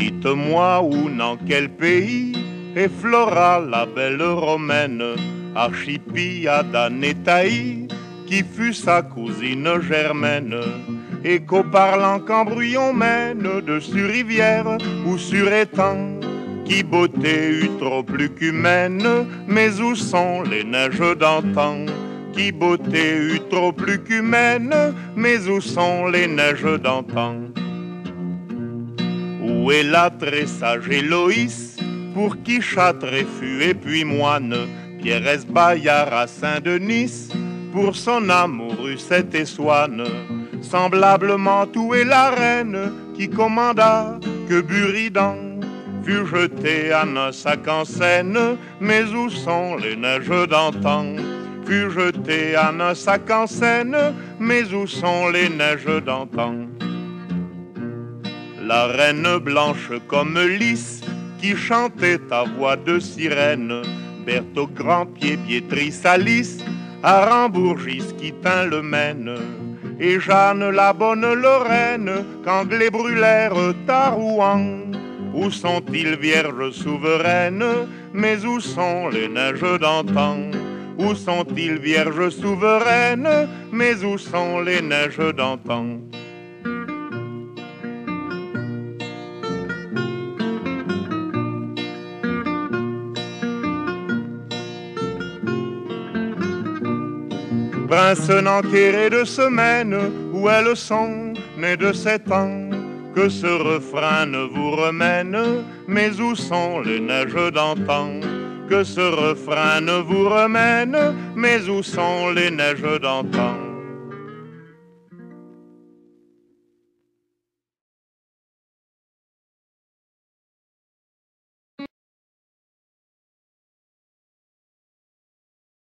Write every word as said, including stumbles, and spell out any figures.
Dites-moi où, dans quel pays est Flora, la belle romaine, Archipiada Nétaï, qui fut sa cousine germaine, et qu'au parlant Cambrion mène dessus rivière ou sur étang, qui beauté eut trop plus qu'humaine, mais où sont les neiges d'antan? Qui beauté eut trop plus qu'humaine, mais où sont les neiges d'antan? Où est la très sage Héloïse, pour qui Châtelet fut et puis moine, Pierrès Bayard à Saint-Denis, pour son amour eut cette Essoine? Semblablement où est la reine, qui commanda que Buridan fut jeté à un sac en Seine, mais où sont les neiges d'antan? Fut jeté à un sac en Seine, mais où sont les neiges d'antan? La reine blanche comme lys, qui chantait à voix de sirène, Berthe Grand-Pied, Béatrice Alice, à Rambourgis qui tint le Maine, et Jeanne la bonne Lorraine, qu'Anglais brûlèrent à Rouen. Où sont-ils, vierges souveraines? Mais où sont les neiges d'antan? Où sont-ils, vierges souveraines? Mais où sont les neiges d'antan? Prince enquéré de semaine, où elles sont nées de sept ans, que ce refrain ne vous remène, mais où sont les neiges d'antan? Que ce refrain ne vous remène, mais où sont les neiges d'antan?